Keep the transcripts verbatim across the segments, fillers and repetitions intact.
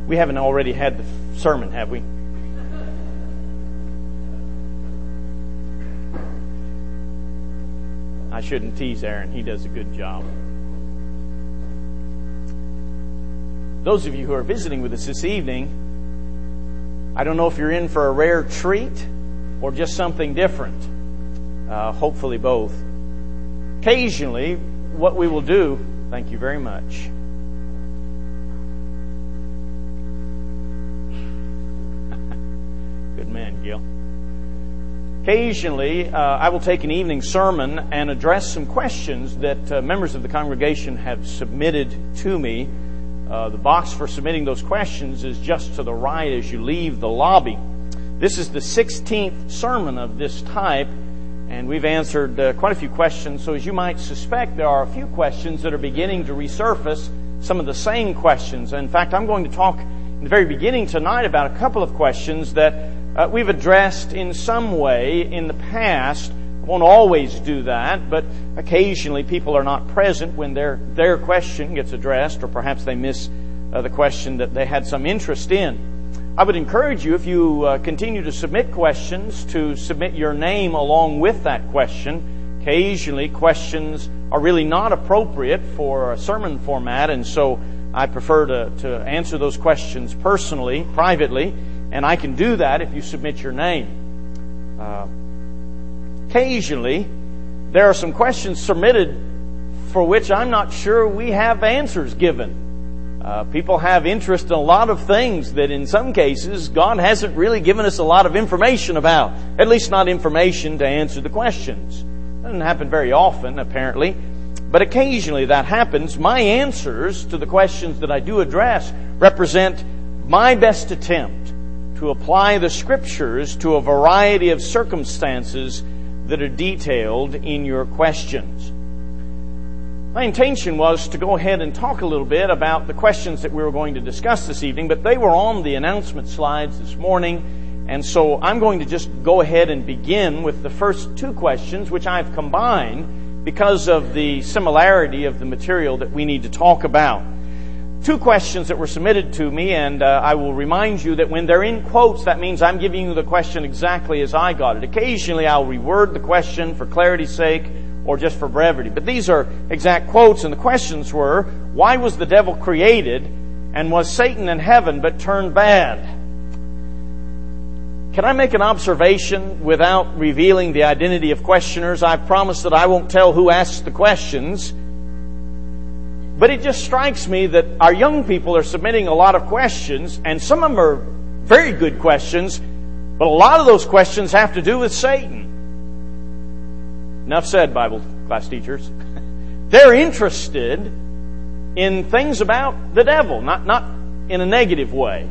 We haven't already had the sermon, have we? I shouldn't tease Aaron. He does a good job. Those of you who are visiting with us this evening, I don't know if you're in for a rare treat or just something different. Uh, hopefully both. Occasionally, what we will do, thank you very much. Good man, Gil. Occasionally, uh, I will take an evening sermon and address some questions that uh, members of the congregation have submitted to me. Uh, the box for submitting those questions is just to the right as you leave the lobby. This is the sixteenth sermon of this type, and we've answered uh, quite a few questions. So as you might suspect, there are a few questions that are beginning to resurface, some of the same questions. In fact, I'm going to talk in the very beginning tonight about a couple of questions that uh, we've addressed in some way in the past. I won't always do that, but occasionally people are not present when their their question gets addressed, or perhaps they miss uh, the question that they had some interest in. I would encourage you, if you uh, continue to submit questions, to submit your name along with that question. Occasionally, questions are really not appropriate for a sermon format, and so I prefer to, to answer those questions personally, privately, and I can do that if you submit your name. Uh, occasionally, there are some questions submitted for which I'm not sure we have answers given. Uh, people have interest in a lot of things that in some cases God hasn't really given us a lot of information about. At least not information to answer the questions. It doesn't happen very often, apparently. But occasionally that happens. My answers to the questions that I do address represent my best attempt to apply the Scriptures to a variety of circumstances that are detailed in your questions. My intention was to go ahead and talk a little bit about the questions that we were going to discuss this evening, but they were on the announcement slides this morning, and so I'm going to just go ahead and begin with the first two questions, which I've combined because of the similarity of the material that we need to talk about. Two questions that were submitted to me, and uh, I will remind you that when they're in quotes, that means I'm giving you the question exactly as I got it. Occasionally I'll reword the question for clarity's sake, or just for brevity. But these are exact quotes, and the questions were, why was the devil created, and was Satan in heaven but turned bad? Can I make an observation without revealing the identity of questioners? I've promised that I won't tell who asks the questions. But it just strikes me that our young people are submitting a lot of questions, and some of them are very good questions, but a lot of those questions have to do with Satan. Enough said, Bible class teachers. They're interested in things about the devil, not, not in a negative way.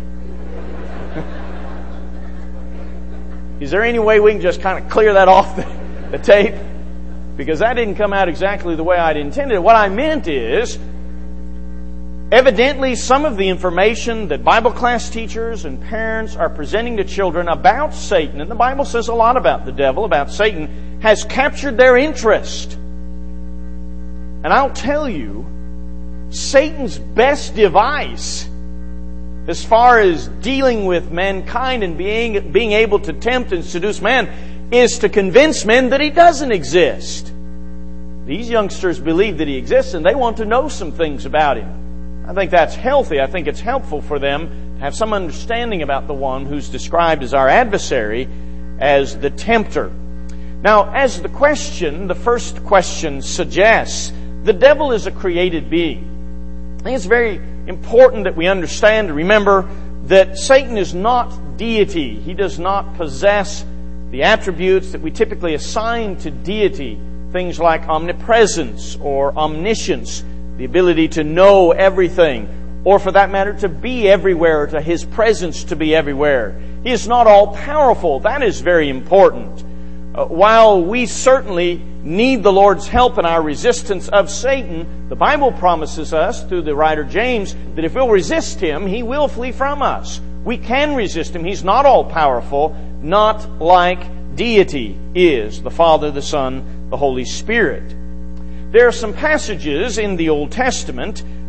Is there any way we can just kind of clear that off the, the tape? Because that didn't come out exactly the way I'd intended. What I meant is, evidently some of the information that Bible class teachers and parents are presenting to children about Satan, and the Bible says a lot about the devil, about Satan, has captured their interest. And I'll tell you, Satan's best device as far as dealing with mankind and being, being able to tempt and seduce man is to convince men that he doesn't exist. These youngsters believe that he exists, and they want to know some things about him. I think that's healthy. I think it's helpful for them to have some understanding about the one who's described as our adversary, as the tempter. Now, as the question, the first question suggests, the devil is a created being. I think it's very important that we understand and remember that Satan is not deity. He does not possess the attributes that we typically assign to deity, things like omnipresence or omniscience, the ability to know everything, or for that matter, to be everywhere, to His presence to be everywhere. He is not all-powerful. That is very important. Uh, while we certainly need the Lord's help in our resistance of Satan, the Bible promises us, through the writer James, that if we'll resist him, he will flee from us. We can resist him. He's not all-powerful, not like deity is, the Father, the Son, the Holy Spirit. There are some passages in the Old Testament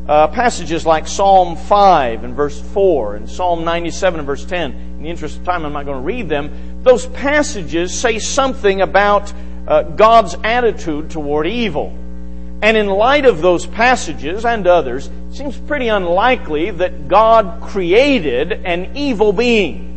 Uh, passages like Psalm five and verse four and Psalm ninety-seven and verse ten. In the interest of time, I'm not going to read them. Those passages say something about uh, God's attitude toward evil. And in light of those passages and others, it seems pretty unlikely that God created an evil being.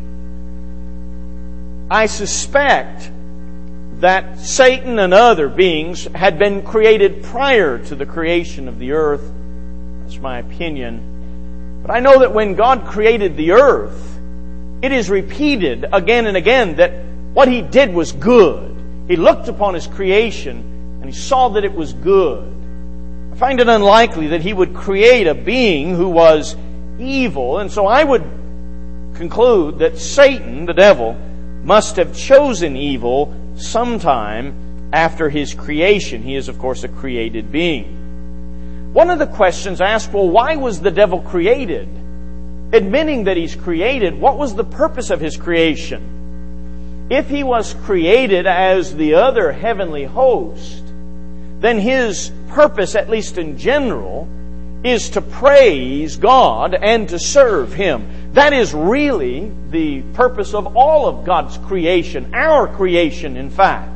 I suspect that Satan and other beings had been created prior to the creation of the earth. That's my opinion. But I know that when God created the earth, it is repeated again and again that what He did was good. He looked upon His creation and He saw that it was good. I find it unlikely that He would create a being who was evil, and so I would conclude that Satan, the devil, must have chosen evil sometime after his creation. He is, of course, a created being. One of the questions asked, well, why was the devil created? Admitting that he's created, what was the purpose of his creation? If he was created as the other heavenly host, then his purpose, at least in general, is to praise God and to serve Him. That is really the purpose of all of God's creation, our creation, in fact.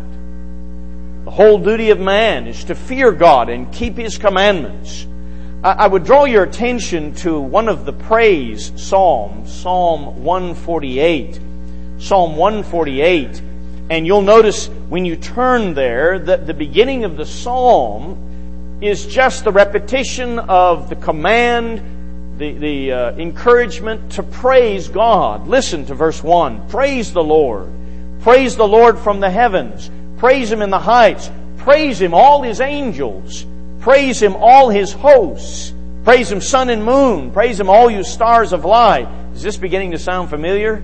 The whole duty of man is to fear God and keep His commandments. I would draw your attention to one of the praise psalms, Psalm one forty-eight. Psalm one forty-eight. And you'll notice when you turn there that the beginning of the psalm is just the repetition of the command, the, the uh, encouragement to praise God. Listen to verse one. Praise the Lord. Praise the Lord from the heavens. Praise Him in the heights. Praise Him, all His angels. Praise Him, all His hosts. Praise Him, sun and moon. Praise Him, all you stars of light. Is this beginning to sound familiar?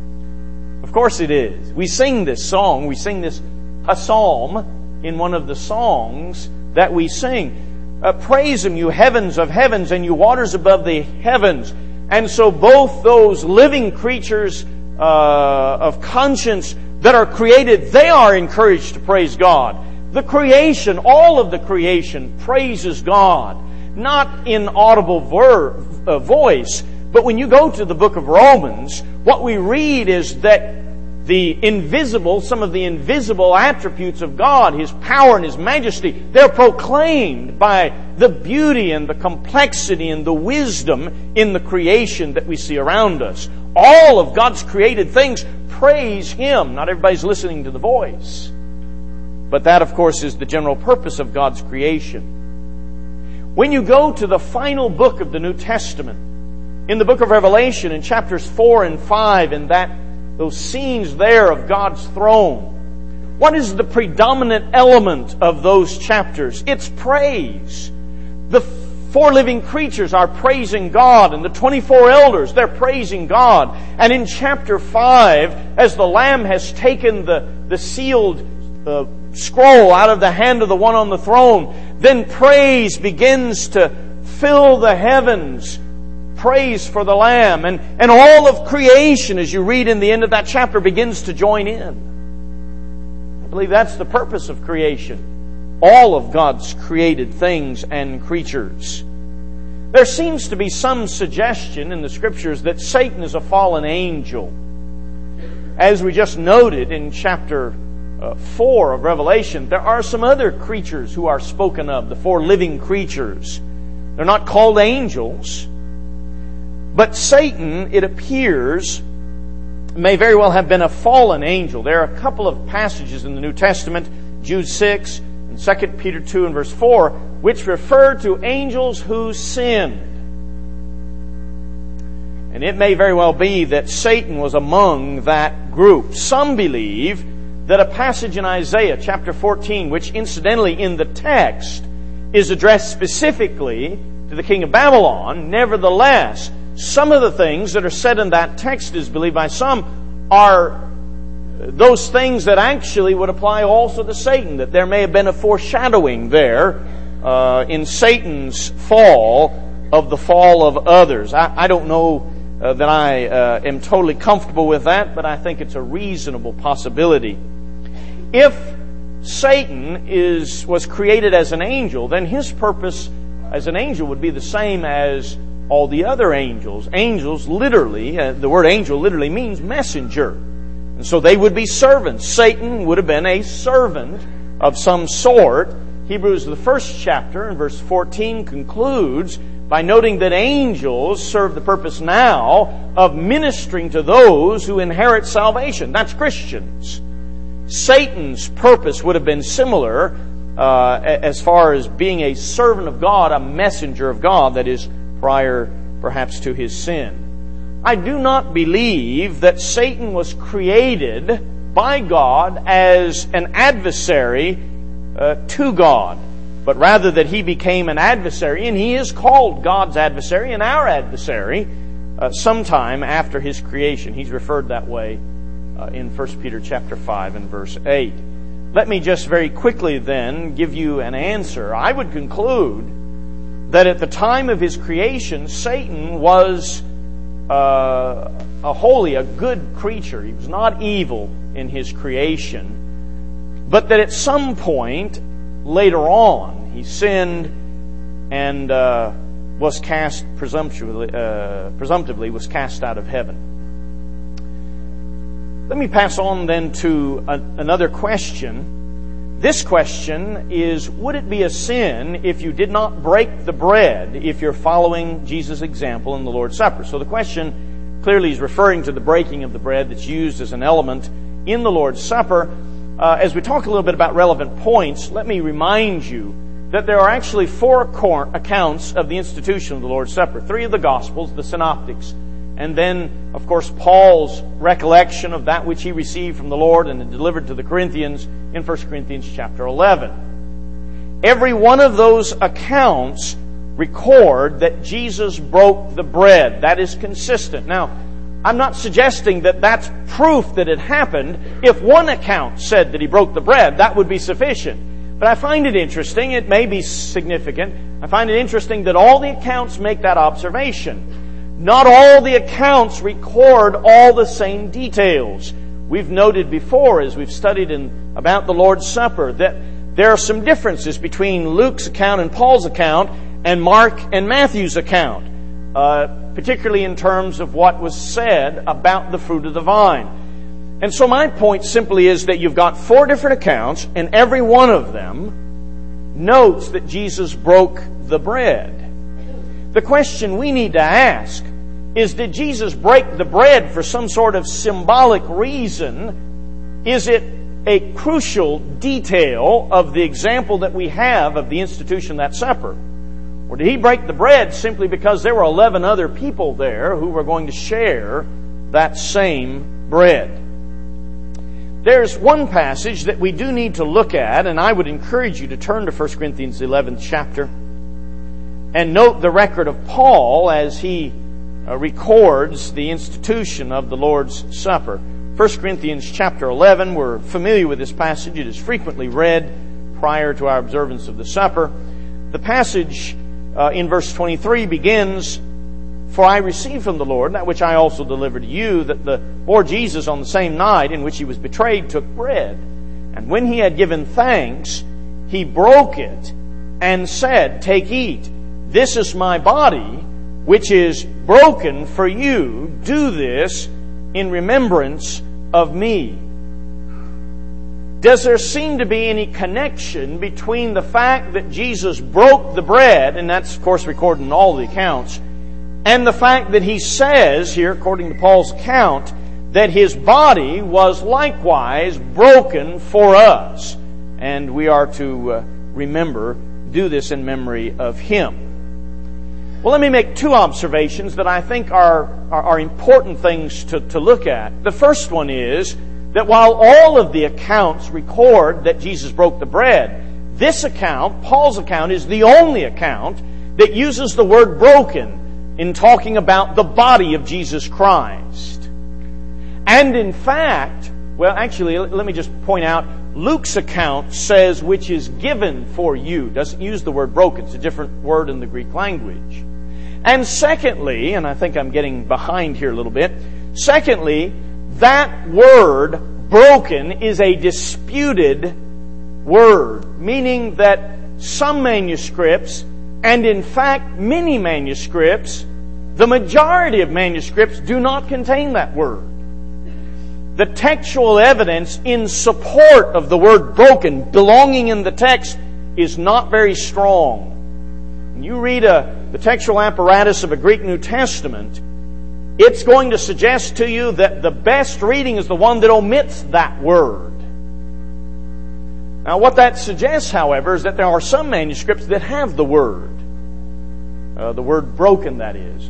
Of course it is. We sing this song. We sing this a psalm in one of the songs that we sing. Uh, praise Him, you heavens of heavens and you waters above the heavens. And so both those living creatures uh, of conscience that are created, they are encouraged to praise God. The creation, all of the creation, praises God. Not in audible ver- uh, voice, but when you go to the book of Romans, what we read is that the invisible, some of the invisible attributes of God, His power and His majesty, they're proclaimed by the beauty and the complexity and the wisdom in the creation that we see around us. All of God's created things praise Him. Not everybody's listening to the voice. But that, of course, is the general purpose of God's creation. When you go to the final book of the New Testament, in the book of Revelation, in chapters four and five, in that those scenes there of God's throne, what is the predominant element of those chapters? It's praise. The four living creatures are praising God, and the twenty-four elders, they're praising God. And in chapter five, as the Lamb has taken the, the sealed uh, scroll out of the hand of the one on the throne, then praise begins to fill the heavens. Praise for the Lamb. And, and all of creation, as you read in the end of that chapter, begins to join in. I believe that's the purpose of creation. All of God's created things and creatures. There seems to be some suggestion in the Scriptures that Satan is a fallen angel. As we just noted in chapter uh, four of Revelation, there are some other creatures who are spoken of, the four living creatures. They're not called angels. But Satan, it appears, may very well have been a fallen angel. There are a couple of passages in the New Testament, Jude six and Second Peter two and verse four, which refer to angels who sinned. And it may very well be that Satan was among that group. Some believe that a passage in Isaiah chapter fourteen, which incidentally in the text is addressed specifically to the king of Babylon, nevertheless, some of the things that are said in that text, is believed by some, are those things that actually would apply also to Satan, that there may have been a foreshadowing there uh, in Satan's fall of the fall of others. I, I don't know uh, that I uh, am totally comfortable with that, but I think it's a reasonable possibility. If Satan is was created as an angel, then his purpose as an angel would be the same as all the other angels. Angels literally, uh, the word angel literally means messenger. And so they would be servants. Satan would have been a servant of some sort. Hebrews, the first chapter, in verse fourteen, concludes by noting that angels serve the purpose now of ministering to those who inherit salvation. That's Christians. Satan's purpose would have been similar uh, as far as being a servant of God, a messenger of God, that is, prior perhaps to his sin. I do not believe that Satan was created by God as an adversary uh, to God, but rather that he became an adversary, and he is called God's adversary and our adversary uh, sometime after his creation. He's referred that way uh, in First Peter chapter five and verse eight. Let me just very quickly then give you an answer. I would conclude that at the time of his creation, Satan was uh, a holy, a good creature. He was not evil in his creation, but that at some point later on, he sinned and uh, was cast presumptuously, uh, presumptively was cast out of heaven. Let me pass on then to a, another question. This question is, would it be a sin if you did not break the bread if you're following Jesus' example in the Lord's Supper? So the question clearly is referring to the breaking of the bread that's used as an element in the Lord's Supper. Uh, as we talk a little bit about relevant points, let me remind you that there are actually four accounts of the institution of the Lord's Supper. Three of the Gospels, the Synoptics, and then, of course, Paul's recollection of that which he received from the Lord and delivered to the Corinthians in First Corinthians chapter eleven. Every one of those accounts record that Jesus broke the bread. That is consistent. Now, I'm not suggesting that that's proof that it happened. If one account said that he broke the bread, that would be sufficient. But I find it interesting, it may be significant, I find it interesting that all the accounts make that observation. Not all the accounts record all the same details. We've noted before, as we've studied in, about the Lord's Supper, that there are some differences between Luke's account and Paul's account and Mark and Matthew's account. Uh, particularly in terms of what was said about the fruit of the vine. And so my point simply is that you've got four different accounts, and every one of them notes that Jesus broke the bread. The question we need to ask is, did Jesus break the bread for some sort of symbolic reason? Is it a crucial detail of the example that we have of the institution of that supper? Or did he break the bread simply because there were eleven other people there who were going to share that same bread? There's one passage that we do need to look at, and I would encourage you to turn to First Corinthians eleventh chapter and note the record of Paul as he uh, records the institution of the Lord's Supper. First Corinthians chapter eleven, we're familiar with this passage. It is frequently read prior to our observance of the supper. The passage Uh, in verse twenty-three begins, "For I received from the Lord that which I also delivered to you, that the Lord Jesus on the same night in which he was betrayed took bread. And when he had given thanks, he broke it and said, 'Take, eat. This is my body, which is broken for you. Do this in remembrance of me.'" Does there seem to be any connection between the fact that Jesus broke the bread, and that's of course recorded in all the accounts, and the fact that he says here, according to Paul's account, that his body was likewise broken for us, and we are to uh, remember, do this in memory of him? Well, let me make two observations that I think are, are, are important things to, to look at. The first one is that while all of the accounts record that Jesus broke the bread, this account, Paul's account, is the only account that uses the word broken in talking about the body of Jesus Christ. And in fact, well, actually, let me just point out, Luke's account says, "which is given for you." Doesn't use the word broken. It's a different word in the Greek language. And secondly, and I think I'm getting behind here a little bit, secondly, that word, broken, is a disputed word, meaning that some manuscripts And in fact, many manuscripts, the majority of manuscripts, do not contain that word. The textual evidence in support of the word broken belonging in the text is not very strong. When you read a, the textual apparatus of a Greek New Testament, it's going to suggest to you that the best reading is the one that omits that word. Now, what that suggests, however, is that there are some manuscripts that have the word. Uh, the word broken, that is.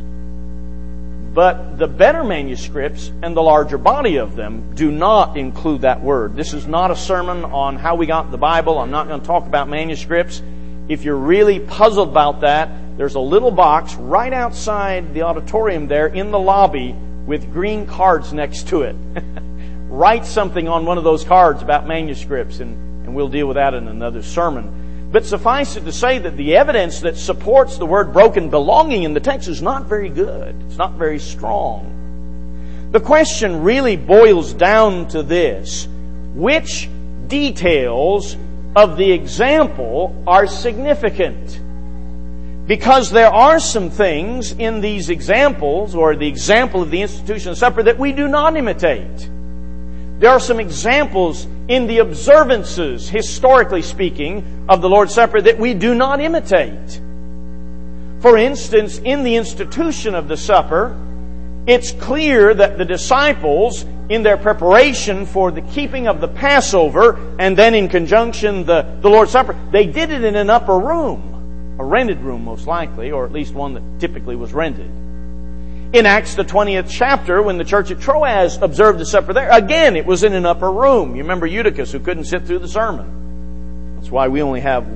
But the better manuscripts and the larger body of them do not include that word. This is not a sermon on how we got the Bible. I'm not going to talk about manuscripts. If you're really puzzled about that, there's a little box right outside the auditorium there in the lobby with green cards next to it. Write something on one of those cards about manuscripts, and, and we'll deal with that in another sermon. But suffice it to say that the evidence that supports the word broken belonging in the text is not very good. It's not very strong. The question really boils down to this: which details of the example are significant? Because there are some things in these examples, or the example of the institution of supper, that we do not imitate. There are some examples in the observances, historically speaking, of the Lord's Supper that we do not imitate. For instance, in the institution of the supper, it's clear that the disciples, in their preparation for the keeping of the Passover, and then in conjunction the, the Lord's Supper, they did it in an upper room, a rented room most likely, or at least one that typically was rented. In Acts the twentieth chapter, when the church at Troas observed the supper there, again, it was in an upper room. You remember Eutychus, who couldn't sit through the sermon. That's why we only have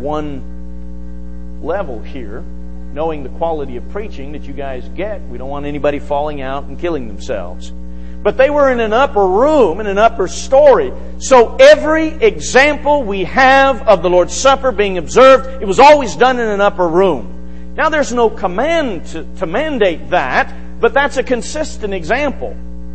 one level here, knowing the quality of preaching that you guys get. We don't want anybody falling out and killing themselves. But they were in an upper room, in an upper story. So every example we have of the Lord's Supper being observed, it was always done in an upper room. Now there's no command to, to mandate that, but that's a consistent example.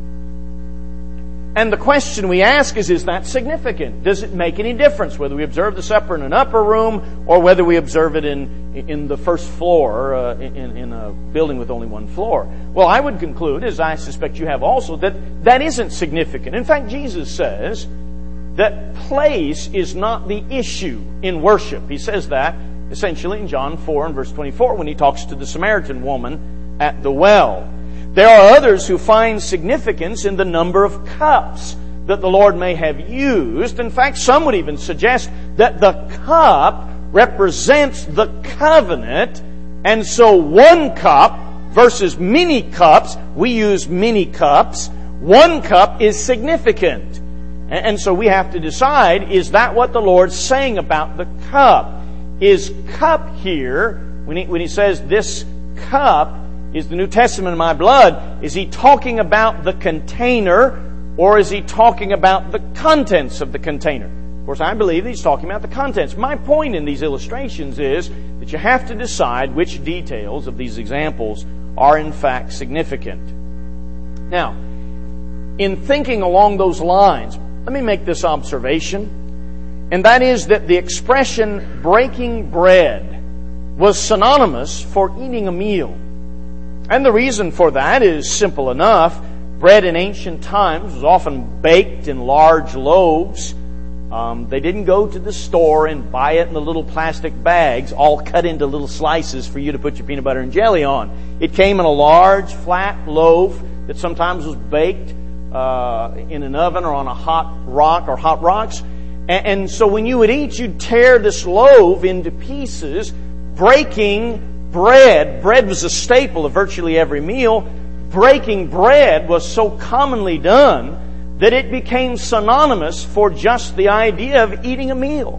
And the question we ask is, is that significant? Does it make any difference whether we observe the supper in an upper room or whether we observe it in in the first floor, uh, in, in a building with only one floor? Well, I would conclude, as I suspect you have also, that that isn't significant. In fact, Jesus says that place is not the issue in worship. He says that essentially in John four and verse twenty-four when he talks to the Samaritan woman at the well. There are others who find significance in the number of cups that the Lord may have used. In fact, some would even suggest that the cup represents the covenant, and so one cup versus many cups, we use many cups, one cup is significant. And so we have to decide, is that what the Lord's saying about the cup? Is cup here, when he, when he says this cup is the New Testament of my blood, is he talking about the container, or is he talking about the contents of the container? Of course, I believe he's talking about the contents. My point in these illustrations is that you have to decide which details of these examples are in fact significant. Now, in thinking along those lines, let me make this observation, and that is that the expression breaking bread was synonymous for eating a meal. And the reason for that is simple enough. Bread in ancient times was often baked in large loaves. Um, they didn't go to the store and buy it in the little plastic bags, all cut into little slices for you to put your peanut butter and jelly on. It came in a large, flat loaf that sometimes was baked uh, in an oven or on a hot rock or hot rocks. And, and so when you would eat, you'd tear this loaf into pieces, breaking bread. Bread was a staple of virtually every meal. Breaking bread was so commonly done that it became synonymous for just the idea of eating a meal.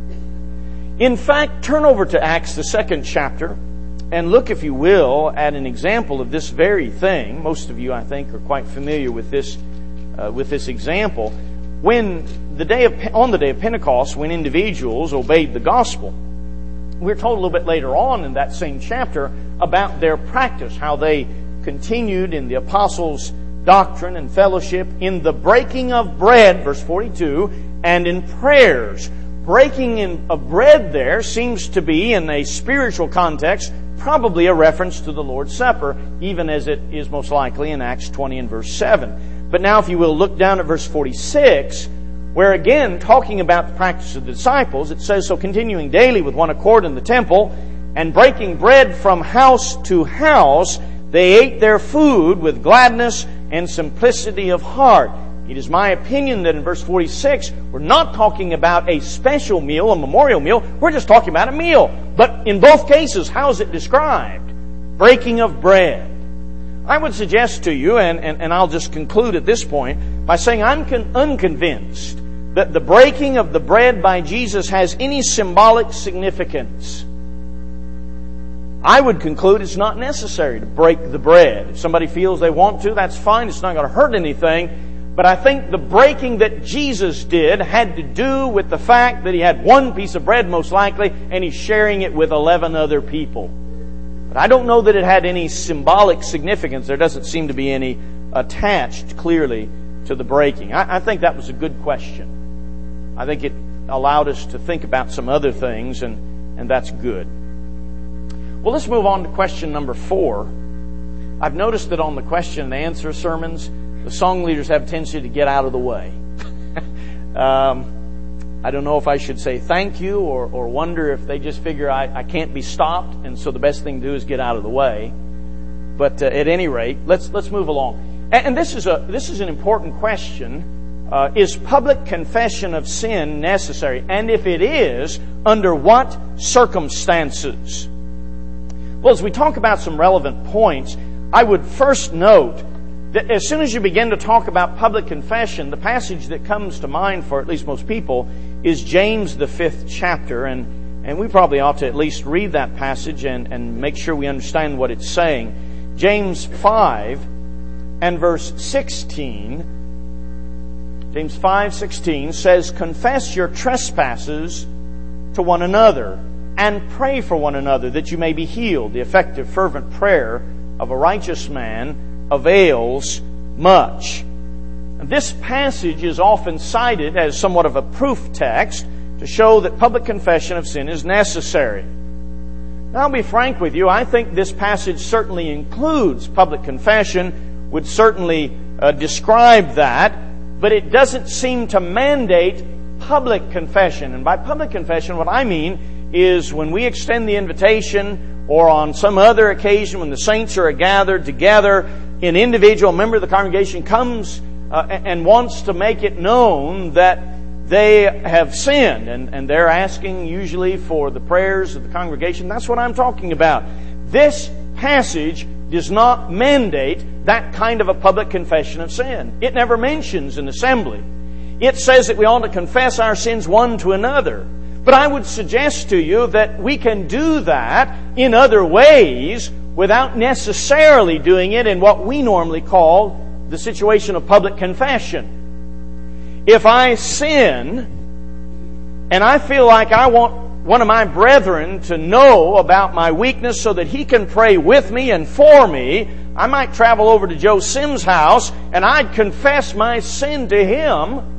In fact, turn over to Acts, the second chapter, and look, if you will, at an example of this very thing. Most of you, I think, are quite familiar with this, uh, with this example. When the day of, on the day of Pentecost, when individuals obeyed the gospel, we're told a little bit later on in that same chapter about their practice, how they continued in the apostles' doctrine and fellowship, in the breaking of bread, verse forty-two, and in prayers. breaking of bread there seems to be, in a spiritual context, probably a reference to the Lord's Supper, even as it is most likely in Acts twenty and verse seven. But now, if you will, look down at verse forty-six, where again, talking about the practice of the disciples, it says, "So continuing daily with one accord in the temple, and breaking bread from house to house, they ate their food with gladness and simplicity of heart." It is my opinion that in verse forty-six, we're not talking about a special meal, a memorial meal. We're just talking about a meal. But in both cases, how is it described? Breaking of bread. I would suggest to you, and, and, and I'll just conclude at this point, by saying I'm con- unconvinced that the breaking of the bread by Jesus has any symbolic significance. I would conclude it's not necessary to break the bread. If somebody feels they want to, that's fine. It's not going to hurt anything. But I think the breaking that Jesus did had to do with the fact that He had one piece of bread, most likely, and He's sharing it with eleven other people. But I don't know that it had any symbolic significance. There doesn't seem to be any attached clearly to the breaking. I, I think that was a good question. I think it allowed us to think about some other things, and, and that's good. Well, let's move on to question number four. I've noticed that on the question and answer sermons, the song leaders have a tendency to get out of the way. um, I don't know if I should say thank you or, or wonder if they just figure I, I can't be stopped, and so the best thing to do is get out of the way. But uh, at any rate, let's let's move along. And, and this is a this is an important question: uh, is public confession of sin necessary? And if it is, under what circumstances? Well, as we talk about some relevant points, I would first note that as soon as you begin to talk about public confession, the passage that comes to mind for at least most people is James, the fifth chapter. And, and we probably ought to at least read that passage and, and make sure we understand what it's saying. James five and verse sixteen. James five sixteen says, "Confess your trespasses to one another and pray for one another that you may be healed. The effective fervent prayer of a righteous man avails much." And this passage is often cited as somewhat of a proof text to show that public confession of sin is necessary. Now, I'll be frank with you, I think this passage certainly includes public confession, would certainly uh, describe that, but it doesn't seem to mandate public confession. And by public confession, what I mean is when we extend the invitation, or on some other occasion when the saints are gathered together, an individual member of the congregation comes uh, and wants to make it known that they have sinned, and, and they're asking usually for the prayers of the congregation. That's what I'm talking about. This passage does not mandate that kind of a public confession of sin. It never mentions an assembly. It says that we ought to confess our sins one to another. But I would suggest to you that we can do that in other ways without necessarily doing it in what we normally call the situation of public confession. If I sin and I feel like I want one of my brethren to know about my weakness so that he can pray with me and for me, I might travel over to Joe Sims' house and I'd confess my sin to him,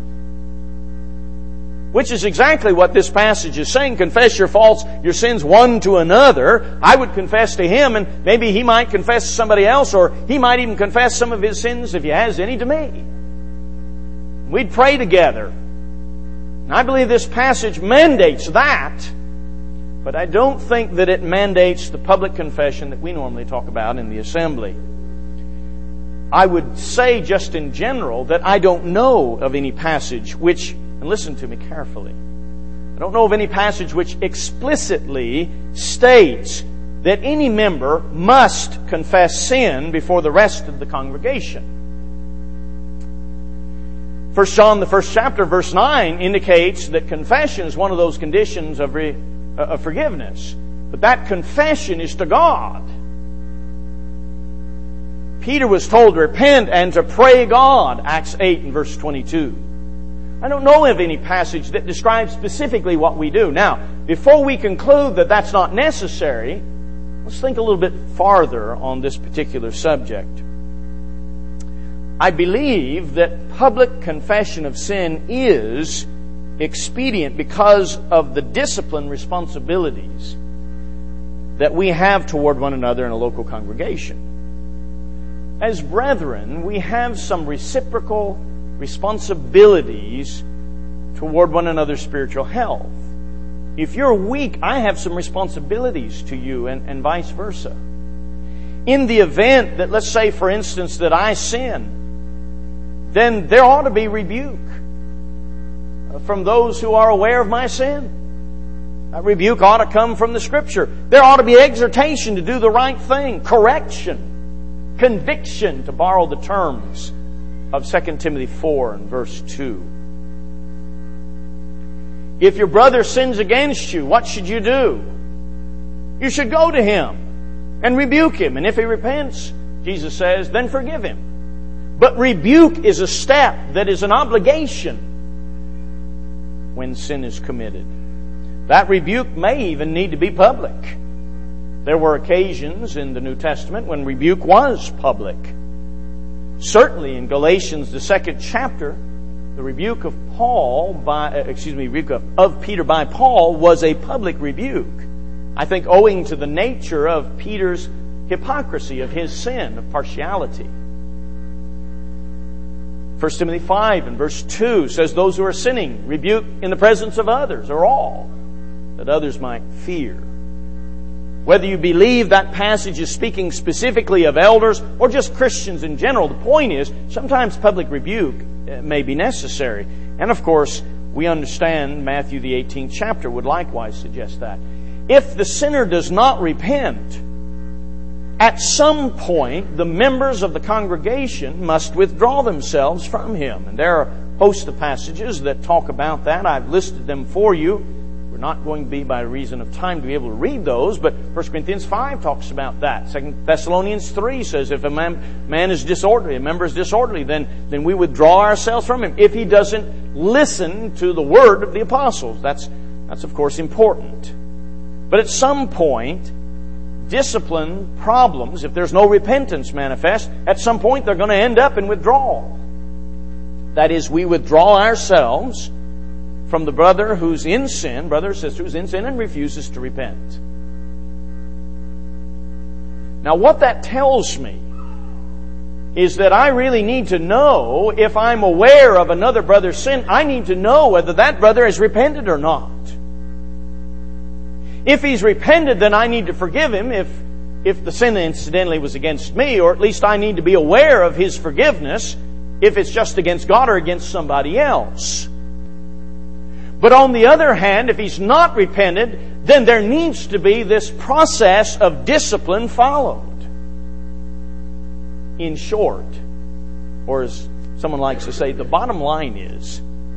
which is exactly what this passage is saying. Confess your faults, your sins one to another. I would confess to him, and maybe he might confess to somebody else, or he might even confess some of his sins, if he has any, to me. We'd pray together. And I believe this passage mandates that, but I don't think that it mandates the public confession that we normally talk about in the assembly. I would say just in general that I don't know of any passage which, and listen to me carefully, I don't know of any passage which explicitly states that any member must confess sin before the rest of the congregation. First John, the first chapter, verse nine, indicates that confession is one of those conditions of, re, uh, of forgiveness. But that confession is to God. Peter was told to repent and to pray God, Acts eight and verse twenty-two. I don't know of any passage that describes specifically what we do. Now, before we conclude that that's not necessary, let's think a little bit farther on this particular subject. I believe that public confession of sin is expedient because of the discipline responsibilities that we have toward one another in a local congregation. As brethren, we have some reciprocal responsibilities toward one another's spiritual health. If you're weak, I have some responsibilities to you, and, and vice versa. In the event that, let's say, for instance, that I sin, then there ought to be rebuke from those who are aware of my sin. That rebuke ought to come from the Scripture. There ought to be exhortation to do the right thing, correction, conviction, to borrow the terms of Second Timothy four and verse two. If your brother sins against you, what should you do? You should go to him and rebuke him. And if he repents, Jesus says, then forgive him. But rebuke is a step that is an obligation when sin is committed. That rebuke may even need to be public. There were occasions in the New Testament when rebuke was public. Certainly in Galatians, the second chapter, the rebuke of Paul by, excuse me, rebuke of Peter by Paul was a public rebuke. I think owing to the nature of Peter's hypocrisy, of his sin, of partiality. First Timothy five and verse two says, those who are sinning rebuke in the presence of others, or all, that others might fear. Whether you believe that passage is speaking specifically of elders or just Christians in general, the point is, sometimes public rebuke may be necessary. And of course, we understand Matthew the eighteenth chapter would likewise suggest that. If the sinner does not repent, at some point the members of the congregation must withdraw themselves from him. And there are a host of passages that talk about that. I've listed them for you. We're not going to be, by reason of time, to be able to read those, but First Corinthians five talks about that. Second Thessalonians three says if a man, man is disorderly, a member is disorderly, then, then we withdraw ourselves from him if he doesn't listen to the word of the apostles. That's, that's of course important. But at some point, discipline problems, if there's no repentance manifest, at some point they're going to end up in withdrawal. That is, we withdraw ourselves from the brother who's in sin, brother or sister who's in sin and refuses to repent. Now what that tells me is that I really need to know, if I'm aware of another brother's sin, I need to know whether that brother has repented or not. If he's repented, then I need to forgive him if, if the sin incidentally was against me, or at least I need to be aware of his forgiveness if it's just against God or against somebody else. But on the other hand, if he's not repented, then there needs to be this process of discipline followed. In short, or as someone likes to say, the bottom line is,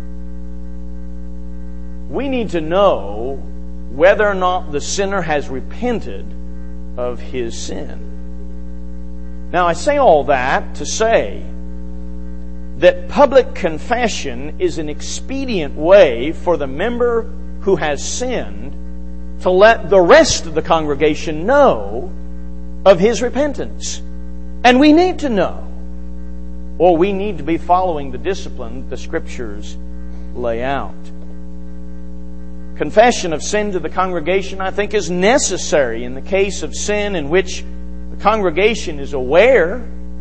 we need to know whether or not the sinner has repented of his sin. Now, I say all that to say that public confession is an expedient way for the member who has sinned to let the rest of the congregation know of his repentance. And we need to know, or we need to be following the discipline the Scriptures lay out. Confession of sin to the congregation, I think, is necessary in the case of sin in which the congregation is aware,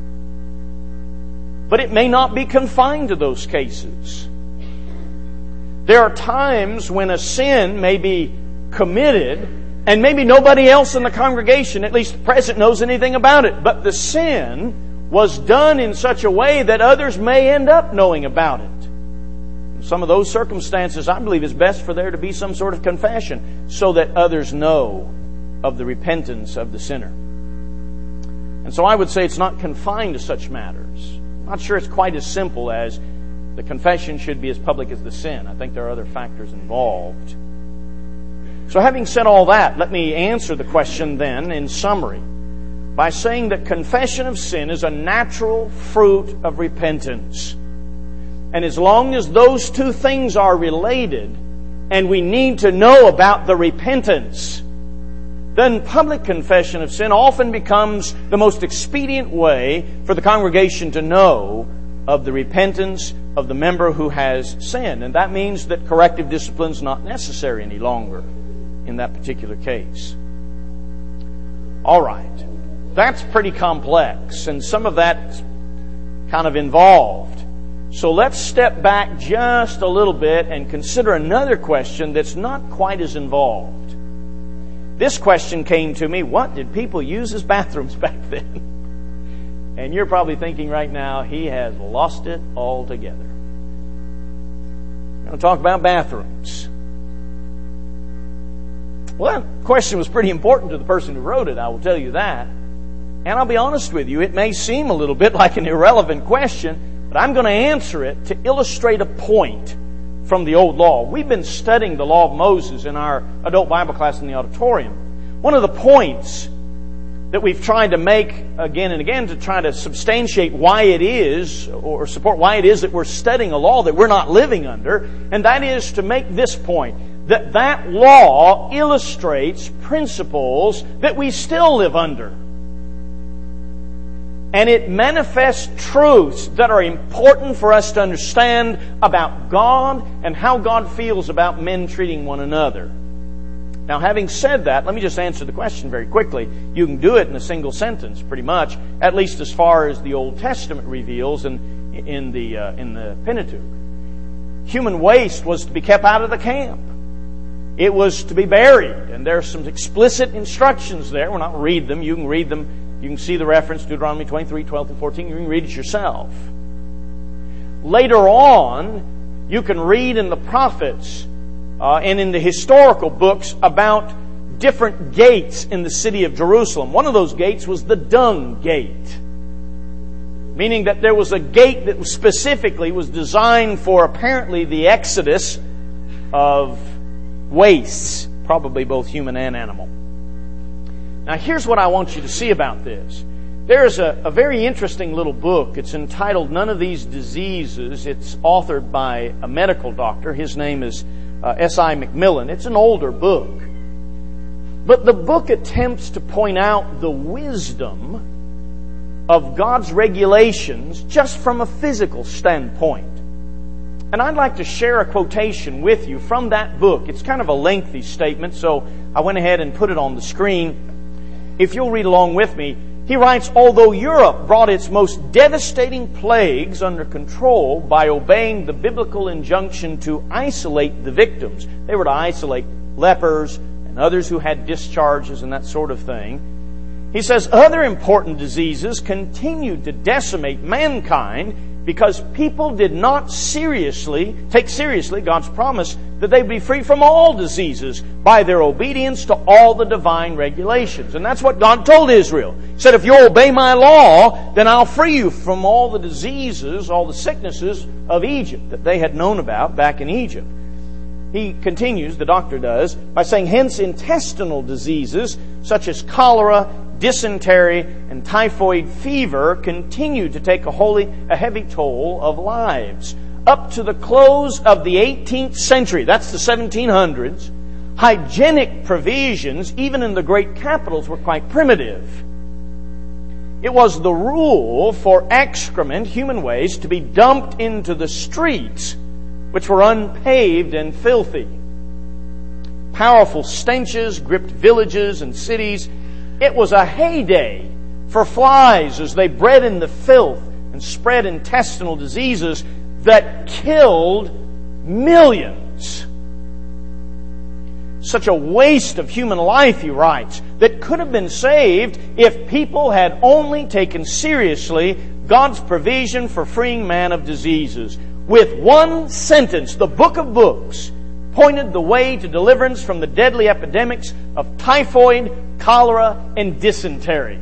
but it may not be confined to those cases. There are times when a sin may be committed and maybe nobody else in the congregation, at least present, knows anything about it, but the sin was done in such a way that others may end up knowing about it. Some of those circumstances, I believe, it's best for there to be some sort of confession so that others know of the repentance of the sinner. And so I would say it's not confined to such matters. I'm not sure it's quite as simple as the confession should be as public as the sin. I think there are other factors involved. So having said all that, let me answer the question then in summary by saying that confession of sin is a natural fruit of repentance. And as long as those two things are related, and we need to know about the repentance, then public confession of sin often becomes the most expedient way for the congregation to know of the repentance of the member who has sinned. And that means that corrective discipline is not necessary any longer in that particular case. All right. That's pretty complex, and some of that's kind of involved. So let's step back just a little bit and consider another question that's not quite as involved. This question came to me, what did people use as bathrooms back then? And you're probably thinking right now, he has lost it altogether. I'm going to talk about bathrooms. Well, the question was pretty important to the person who wrote it, I will tell you that. And I'll be honest with you, it may seem a little bit like an irrelevant question, but I'm going to answer it to illustrate a point from the Old Law. We've been studying the Law of Moses in our adult Bible class in the auditorium. One of the points that we've tried to make again and again to try to substantiate why it is, or support why it is that we're studying a law that we're not living under, and that is to make this point, that that law illustrates principles that we still live under. And it manifests truths that are important for us to understand about God and how God feels about men treating one another. Now, having said that, let me just answer the question very quickly. You can do it in a single sentence, pretty much, at least as far as the Old Testament reveals in, in, the, uh, in the Pentateuch. Human waste was to be kept out of the camp. It was to be buried, and there are some explicit instructions there. We're not going to read them. You can read them. You can see the reference, Deuteronomy twenty-three, twelve through fourteen. You can read it yourself. Later on, you can read in the prophets uh, and in the historical books about different gates in the city of Jerusalem. One of those gates was the Dung Gate, meaning that there was a gate that specifically was designed for apparently the exodus of wastes, probably both human and animal. Now, here's what I want you to see about this. There's a, a very interesting little book. It's entitled None of These Diseases. It's authored by a medical doctor. His name is uh, S I McMillan. It's an older book. But the book attempts to point out the wisdom of God's regulations just from a physical standpoint. And I'd like to share a quotation with you from that book. It's kind of a lengthy statement, so I went ahead and put it on the screen. If you'll read along with me, he writes, although Europe brought its most devastating plagues under control by obeying the biblical injunction to isolate the victims, they were to isolate lepers and others who had discharges and that sort of thing. He says, other important diseases continued to decimate mankind because people did not seriously take seriously God's promise that they'd be free from all diseases by their obedience to all the divine regulations. And that's what God told Israel. He said, if you obey my law, then I'll free you from all the diseases, all the sicknesses of Egypt that they had known about back in Egypt. He continues, the doctor does, by saying, hence intestinal diseases such as cholera, dysentery, and typhoid fever continued to take a, holy, a heavy toll of lives. Up to the close of the eighteenth century, that's the seventeen hundreds, hygienic provisions, even in the great capitals, were quite primitive. It was the rule for excrement, human waste, to be dumped into the streets, which were unpaved and filthy. Powerful stenches gripped villages and cities. It was a heyday for flies as they bred in the filth and spread intestinal diseases that killed millions. Such a waste of human life, he writes, that could have been saved if people had only taken seriously God's provision for freeing man of diseases. With one sentence, the book of books pointed the way to deliverance from the deadly epidemics of typhoid, cholera, and dysentery.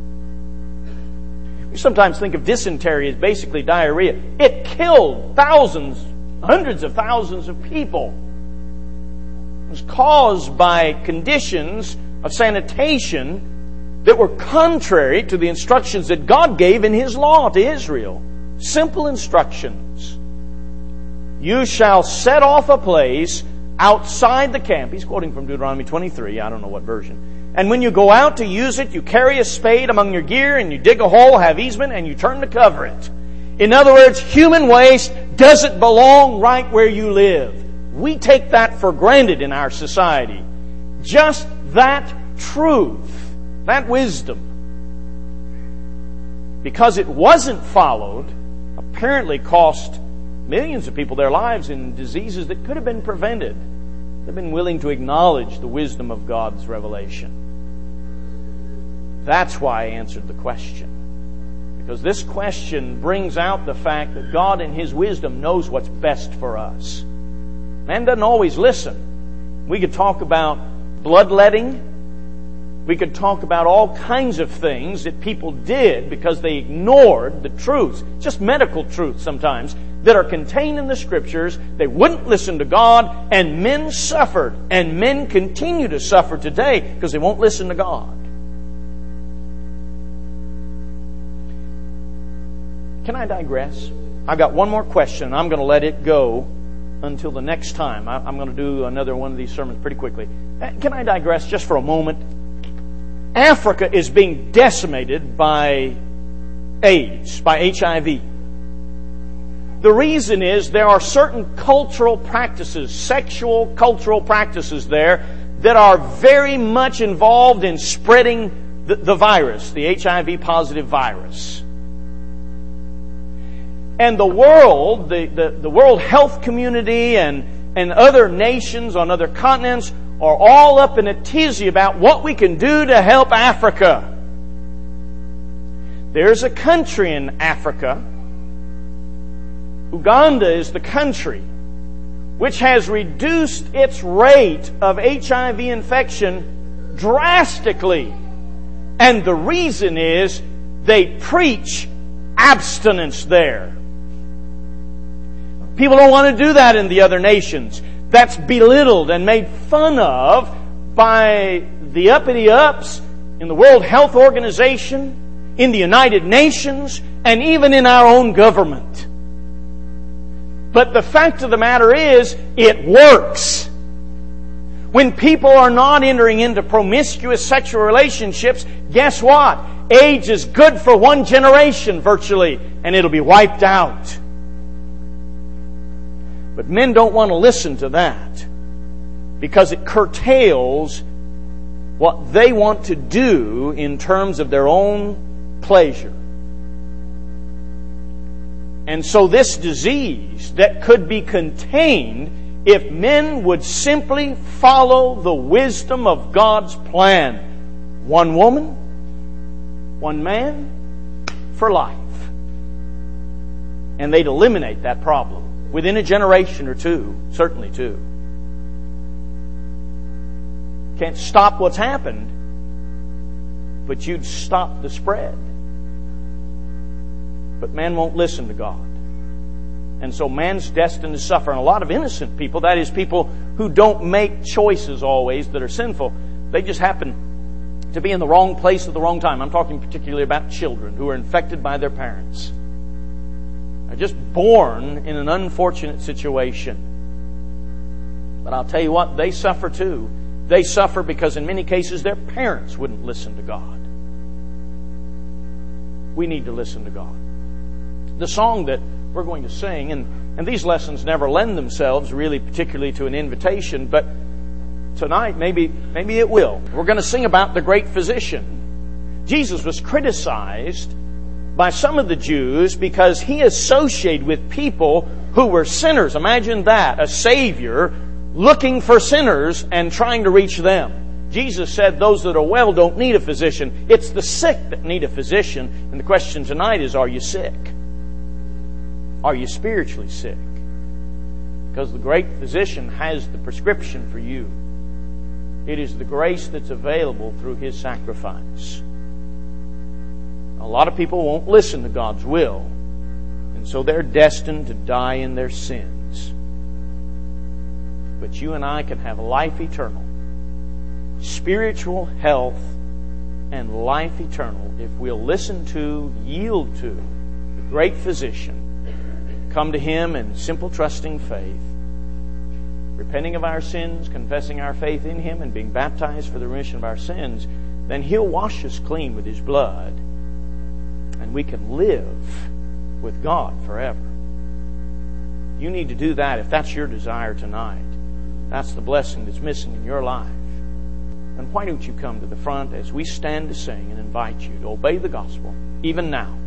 We sometimes think of dysentery as basically diarrhea. It killed thousands, hundreds of thousands of people. It was caused by conditions of sanitation that were contrary to the instructions that God gave in His law to Israel. Simple instructions. You shall set off a place outside the camp. He's quoting from Deuteronomy twenty-three. I don't know what version. And when you go out to use it, you carry a spade among your gear and you dig a hole, have easement, and you turn to cover it. In other words, human waste doesn't belong right where you live. We take that for granted in our society. Just that truth, that wisdom, because it wasn't followed, apparently cost millions of people their lives in diseases that could have been prevented. They've been willing to acknowledge the wisdom of God's revelation. That's why I answered the question. Because this question brings out the fact that God in His wisdom knows what's best for us. Man doesn't always listen. We could talk about bloodletting. We could talk about all kinds of things that people did because they ignored the truths, just medical truths sometimes, that are contained in the Scriptures. They wouldn't listen to God, and men suffered. And men continue to suffer today because they won't listen to God. Can I digress? I've got one more question. I'm going to let it go until the next time. I'm going to do another one of these sermons pretty quickly. Can I digress just for a moment? Africa is being decimated by AIDS, by H I V. The reason is there are certain cultural practices, sexual cultural practices there, that are very much involved in spreading the, the virus, the H I V positive virus. And the world, the, the, the world health community and, and other nations on other continents are all up in a tizzy about what we can do to help Africa. There's a country in Africa, Uganda is the country, which has reduced its rate of H I V infection drastically. And the reason is they preach abstinence there. People don't want to do that in the other nations. That's belittled and made fun of by the uppity-ups in the World Health Organization, in the United Nations, and even in our own government. But the fact of the matter is, it works. When people are not entering into promiscuous sexual relationships, guess what? AIDS is good for one generation virtually, and it'll be wiped out. But men don't want to listen to that because it curtails what they want to do in terms of their own pleasure. And so this disease that could be contained if men would simply follow the wisdom of God's plan. One woman, one man, for life. And they'd eliminate that problem. Within a generation or two, certainly two. Can't stop what's happened, but you'd stop the spread. But man won't listen to God. And so man's destined to suffer. And a lot of innocent people, that is people who don't make choices always that are sinful, they just happen to be in the wrong place at the wrong time. I'm talking particularly about children who are infected by their parents. Are just born in an unfortunate situation. But I'll tell you what, they suffer too. They suffer because in many cases their parents wouldn't listen to God. We need to listen to God. The song that we're going to sing, and, and these lessons never lend themselves really particularly to an invitation, but tonight maybe, maybe it will. We're going to sing about the great physician. Jesus was criticized by some of the Jews because He associated with people who were sinners. Imagine that, a Savior looking for sinners and trying to reach them. Jesus said those that are well don't need a physician. It's the sick that need a physician. And the question tonight is, are you sick? Are you spiritually sick? Because the great physician has the prescription for you. It is the grace that's available through His sacrifice. A lot of people won't listen to God's will, and so they're destined to die in their sins. But you and I can have life eternal, spiritual health, and life eternal if we'll listen to, yield to the great physician, come to Him in simple trusting faith, repenting of our sins, confessing our faith in Him, and being baptized for the remission of our sins. Then He'll wash us clean with His blood. And we can live with God forever. You need to do that if that's your desire tonight. That's the blessing that's missing in your life. And why don't you come to the front as we stand to sing and invite you to obey the gospel even now?